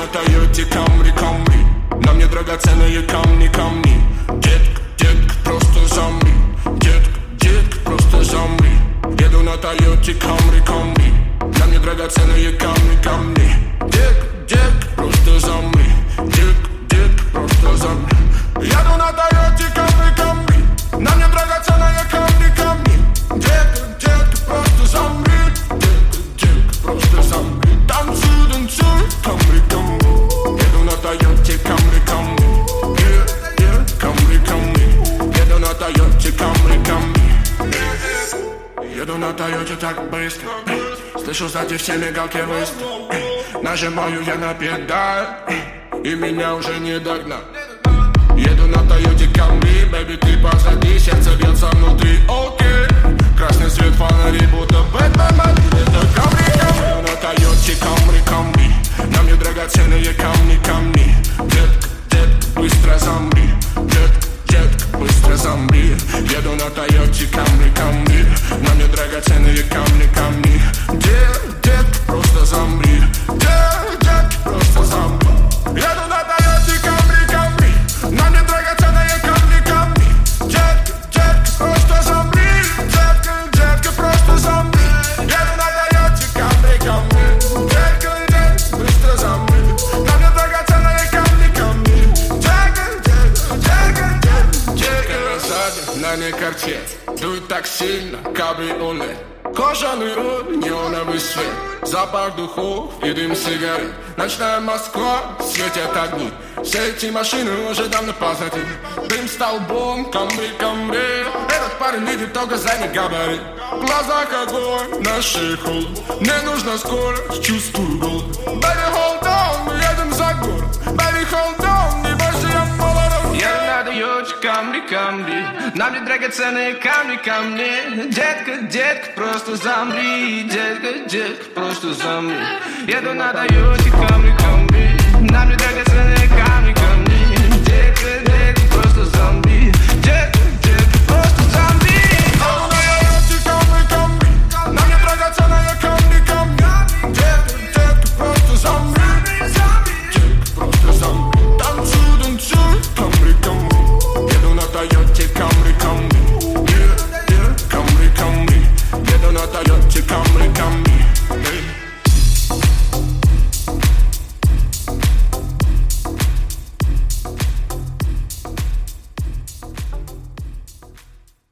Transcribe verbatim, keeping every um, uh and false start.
Тойоте Камри, Камри. На мне драгоценные камни, камни. Детка, детка, просто замри. Детка, детка, просто замри. Еду на Тойоте Камри, Камри. На мне драгоценные камни, камни. Детка, детка, просто замри. Детка, детка, просто замри. Еду на Тойоте Камри, Камри. На мне драгоценные камни, камни. Детка, детка, просто замри. Детка, детка, просто замри. Танцуй, танцуй, Камри, Камри. Еду на Тойоте Камри, Камри. Yeah, yeah, Камри, Камри. Еду на Тойоте Камри, Камри. Еду на Тойоте так быстро. Слышу сзади все мигалки быстро. Нажимаю я на педаль, и меня уже не догнать. Еду на Тойоте Камри, бэби, ты позади, сердце бьется внутри, окей. Красный свет фонарей, будто Бэтмен, это Камри, Камри. Еду на Тойоте Камри, Камри. На мне драгоценные камни, камни. Детка, детка, быстро замри. Детка, детка, быстро замри. Еду на Тойоте Камри, Камри. На мне драгоценные камни, камни. Детка, детка, просто замри. Детка, детка, просто замри. Еду на Тойоте Камри, Камри. На мне драгоценные камни, камни. Детка, детка, просто замри. Детка, детка, просто замри. Еду на Тойоте Камри, Камри. Детка, детка, быстро замри. На мне драгоценные камни, камни. Детка, детка, детка, детка, детка. Сзади на ней картет. Дует так сильно, кабриолет. Кожаный руль, неоновый свет. Запах духов и дым сигарет. Ночная Москва, светят огни. Все эти машины уже давно позади. Дым столбом, Камри, Камри. Этот парень видит только задний габарит. В глазах огонь, на шее холод. Мне нужна скорость, чувствую голод. Baby, hold on, мы едем за город. Baby, hold on, не бойся, я молодой. Я на Тойоте Камри, Камри. На мне драгоценные камни, камни. Детка, детка, просто замри. Детка, детка, просто замри. Еду на Тойоте Камри, Камри. На мне драгоценные камни.